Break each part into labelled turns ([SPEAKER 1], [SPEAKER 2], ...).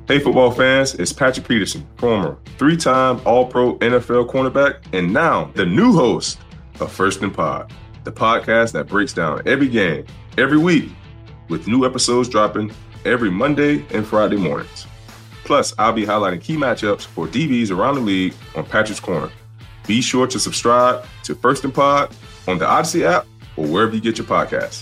[SPEAKER 1] Hey, football fans, it's Patrick Peterson, former three-time All-Pro NFL cornerback, and now the new host of First and Pod, the podcast that breaks down every game, every week, with new episodes dropping every Monday and Friday mornings. Plus, I'll be highlighting key matchups for DBs around the league on Patrick's Corner. Be sure to subscribe to First and Pod on the Odyssey app or wherever you get your podcasts.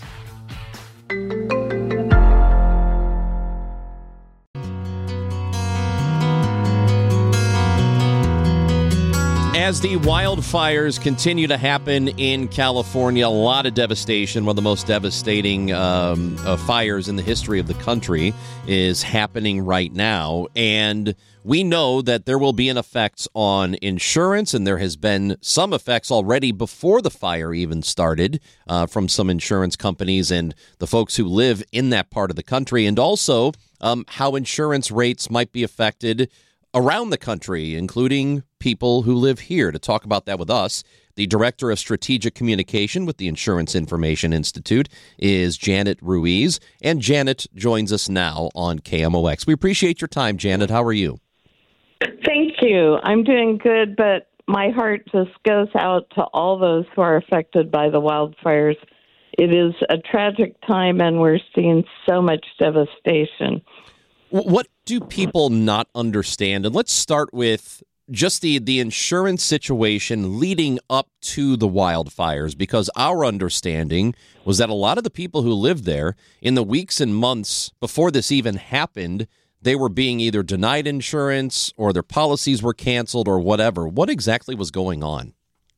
[SPEAKER 2] As the wildfires continue to happen in California, a lot of devastation. One of the most devastating fires in the history of the country is happening right now. And we know that there will be an effect on insurance, and there has been some effects already before the fire even started from some insurance companies and the folks who live in that part of the country, and also how insurance rates might be affected around the country, including people who live here. To talk about that with us, the Director of Strategic Communication with the Insurance Information Institute is Janet Ruiz, and Janet joins us now on KMOX. We appreciate your time, Janet. How are you?
[SPEAKER 3] Thank you. I'm doing good, but my heart just goes out to all those who are affected by the wildfires. It is a tragic time, and we're seeing so much devastation.
[SPEAKER 2] What do people not understand? And let's start with just the insurance situation leading up to the wildfires, because our understanding was that a lot of the people who lived there in the weeks and months before this even happened, they were being either denied insurance or their policies were canceled or whatever. What exactly was going on?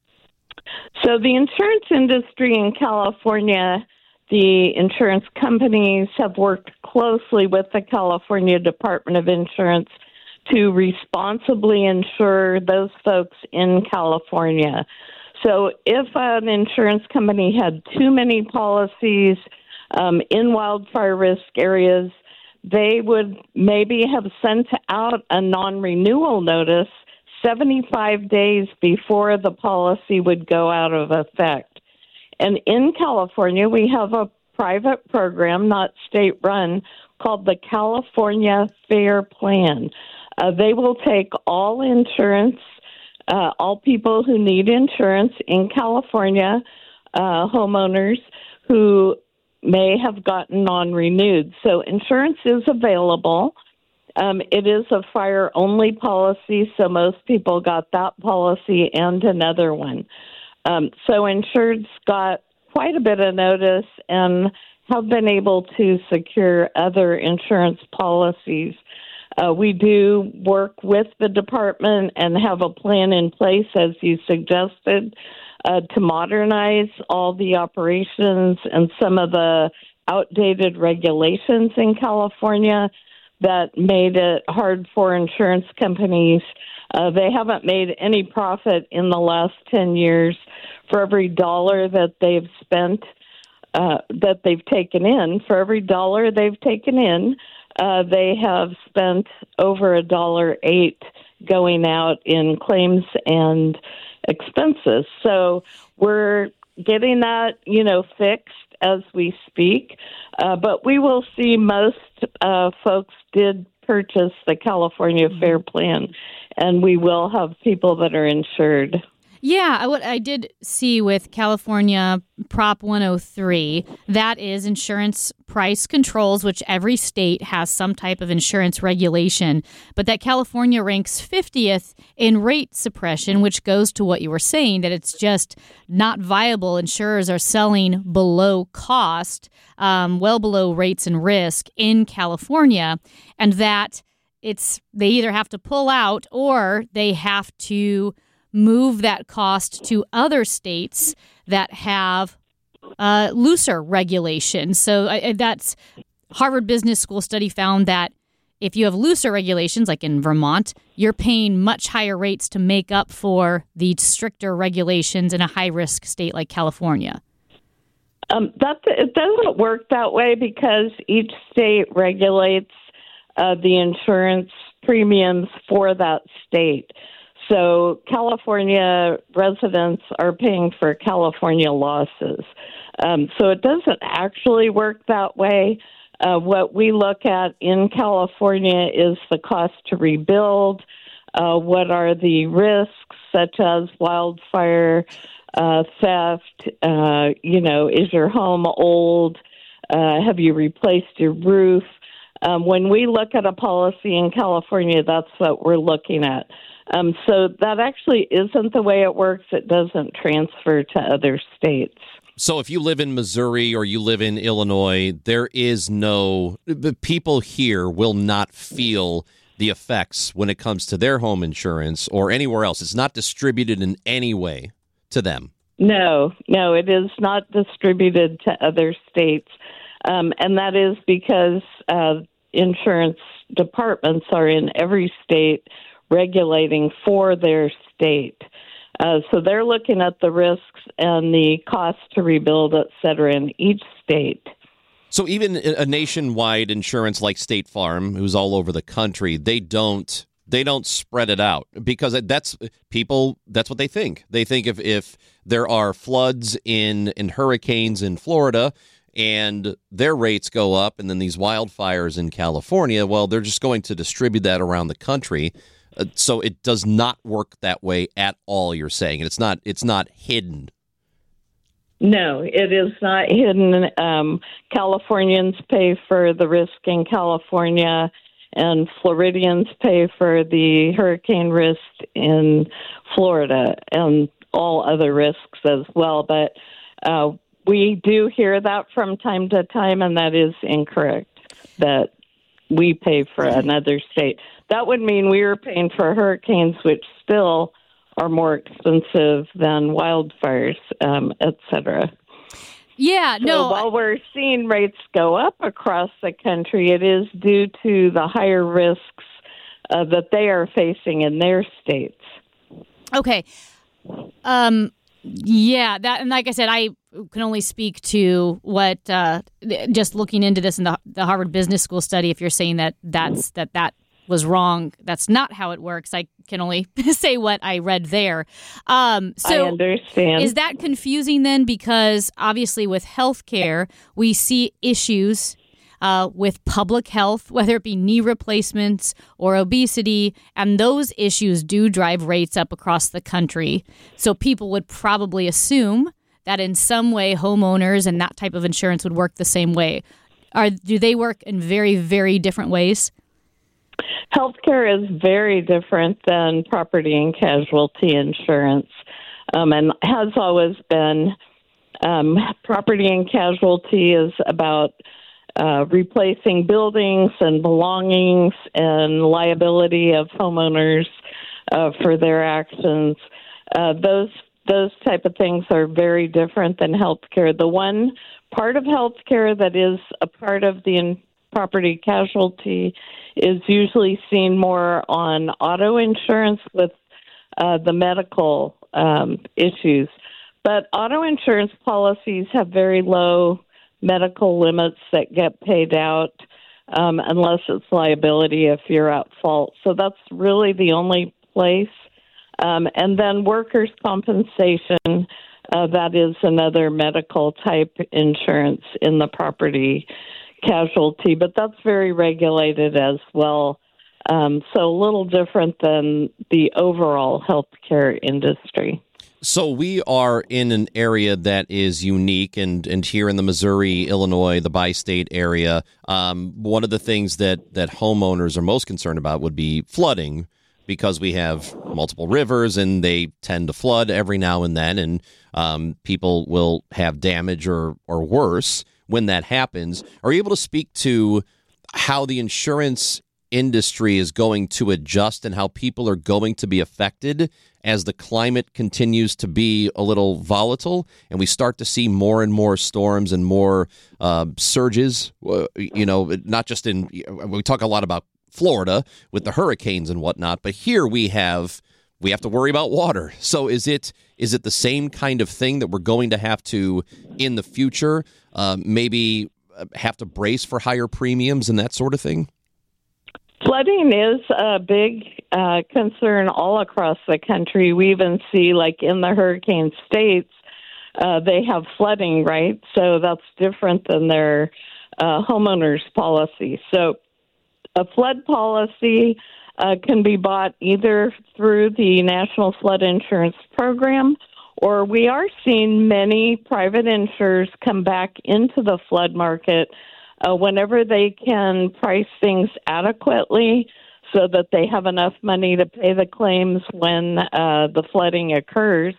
[SPEAKER 3] So the insurance industry in California, the insurance companies have worked closely with the California Department of Insurance to responsibly insure those folks in California. So if an insurance company had too many policies in wildfire risk areas, they would maybe have sent out a non-renewal notice 75 days before the policy would go out of effect. And in California, we have a private program, not state-run, called the California Fair Plan. They will take all insurance, all people who need insurance in California, homeowners who may have gotten non-renewed. So insurance is available. It is a fire-only policy, so most people got that policy and another one. So insureds got quite a bit of notice and have been able to secure other insurance policies. We do work with the department and have a plan in place, as you suggested, to modernize all the operations and some of the outdated regulations in California that made it hard for insurance companies. They haven't made any profit in the last 10 years. For every dollar that they've spent, that they've taken in, for every dollar they've taken in, they have spent over $1.08 going out in claims and expenses. So we're getting that, fixed as we speak. But we will see most folks did purchase the California Fair Plan, and we will have people that are insured.
[SPEAKER 4] Yeah, what I did see with California Prop 103, that is insurance price controls, which every state has some type of insurance regulation, but that California ranks 50th in rate suppression, which goes to what you were saying, that it's just not viable. Insurers are selling below cost, well below rates and risk in California, and that they either have to pull out or they have to move that cost to other states that have looser regulations. So that's Harvard Business School study found that if you have looser regulations, like in Vermont, you're paying much higher rates to make up for the stricter regulations in a high-risk state like California.
[SPEAKER 3] It doesn't work that way because each state regulates the insurance premiums for that state. So California residents are paying for California losses. So it doesn't actually work that way. What we look at in California is the cost to rebuild. What are the risks, such as wildfire, theft? Is your home old? Have you replaced your roof? When we look at a policy in California, that's what we're looking at. So that actually isn't the way it works. It doesn't transfer to other states.
[SPEAKER 2] So if you live in Missouri or you live in Illinois, the people here will not feel the effects when it comes to their home insurance or anywhere else. It's not distributed in any way to them.
[SPEAKER 3] No, it is not distributed to other states. And that is because insurance departments are in every state regulating for their state. So they're looking at the risks and the cost to rebuild, et cetera, in each state.
[SPEAKER 2] So even a nationwide insurance like State Farm, who's all over the country, they don't spread it out because that's what they think. They think if there are floods in hurricanes in Florida and their rates go up and then these wildfires in California, well, they're just going to distribute that around the country. So it does not work that way at all, you're saying. It's not hidden.
[SPEAKER 3] No, it is not hidden. Californians pay for the risk in California, and Floridians pay for the hurricane risk in Florida and all other risks as well. But we do hear that from time to time, and that is incorrect, that we pay for another state. That would mean we were paying for hurricanes, which still are more expensive than wildfires, et cetera.
[SPEAKER 4] Yeah,
[SPEAKER 3] so while we're seeing rates go up across the country, it is due to the higher risks that they are facing in their states.
[SPEAKER 4] Okay. Yeah, that, and like I said, I can only speak to what just looking into this in the Harvard Business School study. If you're saying that was wrong, that's not how it works. I can only say what I read there. So
[SPEAKER 3] I understand.
[SPEAKER 4] Is that confusing then? Because obviously with healthcare, we see issues with public health, whether it be knee replacements or obesity, and those issues do drive rates up across the country. So people would probably assume that in some way homeowners and that type of insurance would work the same way. Do they work in very, very different ways?
[SPEAKER 3] Healthcare is very different than property and casualty insurance, and has always been. Property and casualty is about replacing buildings and belongings and liability of homeowners for their actions. Those type of things are very different than healthcare. The one part of healthcare that is a part of the property casualty is usually seen more on auto insurance with the medical issues. But auto insurance policies have very low medical limits that get paid out unless it's liability if you're at fault. So that's really the only place. And then workers' compensation, that is another medical type insurance in the property casualty, but that's very regulated as well. So a little different than the overall healthcare industry.
[SPEAKER 2] So we are in an area that is unique, and here in the Missouri, Illinois, the bi-state area, one of the things that homeowners are most concerned about would be flooding, because we have multiple rivers and they tend to flood every now and then, and people will have damage or worse when that happens. Are you able to speak to how the insurance industry is going to adjust and how people are going to be affected as the climate continues to be a little volatile and we start to see more and more storms and more surges? Not just we talk a lot about Florida with the hurricanes and whatnot, but here we have to worry about water. So is it the same kind of thing that we're going to have to, in the future, maybe have to brace for higher premiums and that sort of thing?
[SPEAKER 3] Flooding is a big concern all across the country. We even see, like in the hurricane states, they have flooding, right? So that's different than their homeowners policy. So a flood policy can be bought either through the National Flood Insurance Program, or we are seeing many private insurers come back into the flood market whenever they can price things adequately so that they have enough money to pay the claims when the flooding occurs.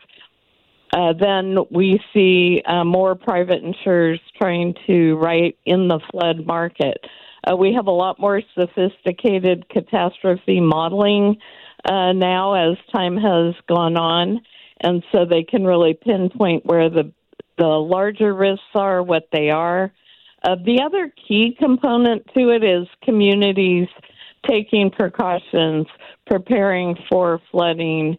[SPEAKER 3] Then we see more private insurers trying to write in the flood market. We have a lot more sophisticated catastrophe modeling now as time has gone on, and so they can really pinpoint where the larger risks are, what they are. The other key component to it is communities taking precautions, preparing for flooding,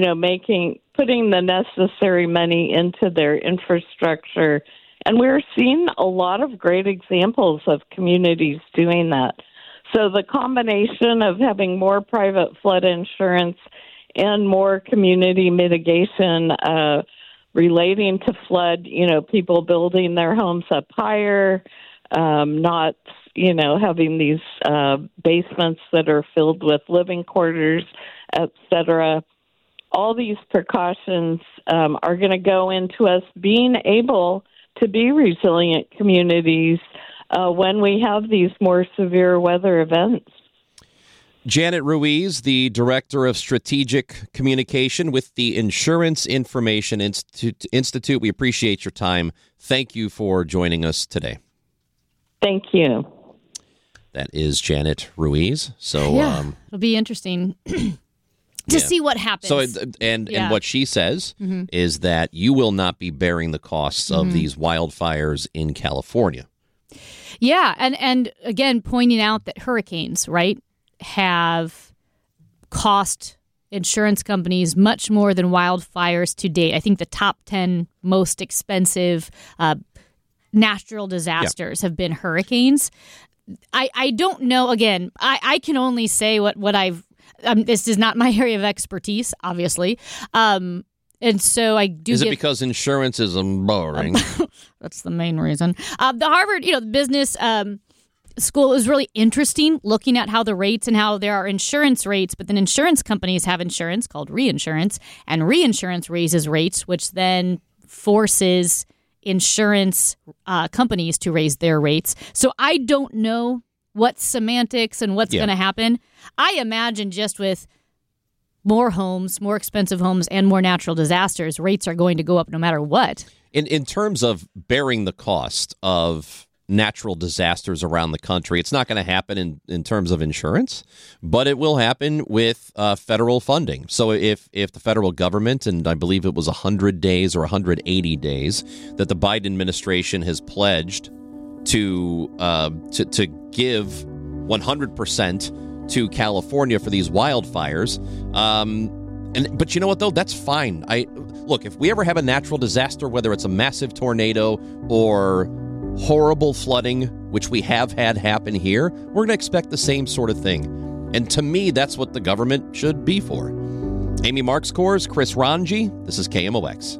[SPEAKER 3] putting the necessary money into their infrastructure. And we're seeing a lot of great examples of communities doing that. So the combination of having more private flood insurance and more community mitigation relating to flood, people building their homes up higher, not, having these basements that are filled with living quarters, et cetera. All these precautions are going to go into us being able to be resilient communities when we have these more severe weather events.
[SPEAKER 2] Janet Ruiz, the Director of Strategic Communication with the Insurance Information Institute. We appreciate your time. Thank you for joining us today. Thank you. That is Janet Ruiz. So
[SPEAKER 4] it'll be interesting to see what happens.
[SPEAKER 2] So and what she says is that you will not be bearing the costs of these wildfires in California.
[SPEAKER 4] Yeah, and again, pointing out that hurricanes, right, have cost insurance companies much more than wildfires to date. I think the top 10 most expensive natural disasters have been hurricanes. I don't know. Again, I can only say what I've. This is not my area of expertise, obviously. And so I do.
[SPEAKER 2] Is it because insurance is boring?
[SPEAKER 4] That's the main reason. The Harvard, the business school is really interesting, looking at how the rates and how there are insurance rates, but then insurance companies have insurance called reinsurance, and reinsurance raises rates, which then forces insurance companies to raise their rates. So I don't know what's semantics and what's going to happen. I imagine just with more homes, more expensive homes, and more natural disasters, rates are going to go up no matter what.
[SPEAKER 2] In terms of bearing the cost of natural disasters around the country, it's not going to happen in terms of insurance, but it will happen with federal funding. So if the federal government, and I believe it was 100 days or 180 days that the Biden administration has pledged to give 100% to California for these wildfires. But you know what, though? That's fine. Look, if we ever have a natural disaster, whether it's a massive tornado or horrible flooding, which we have had happen here, we're going to expect the same sort of thing. And to me, that's what the government should be for. Amy Marxkors, Chris Ranji, this is KMOX.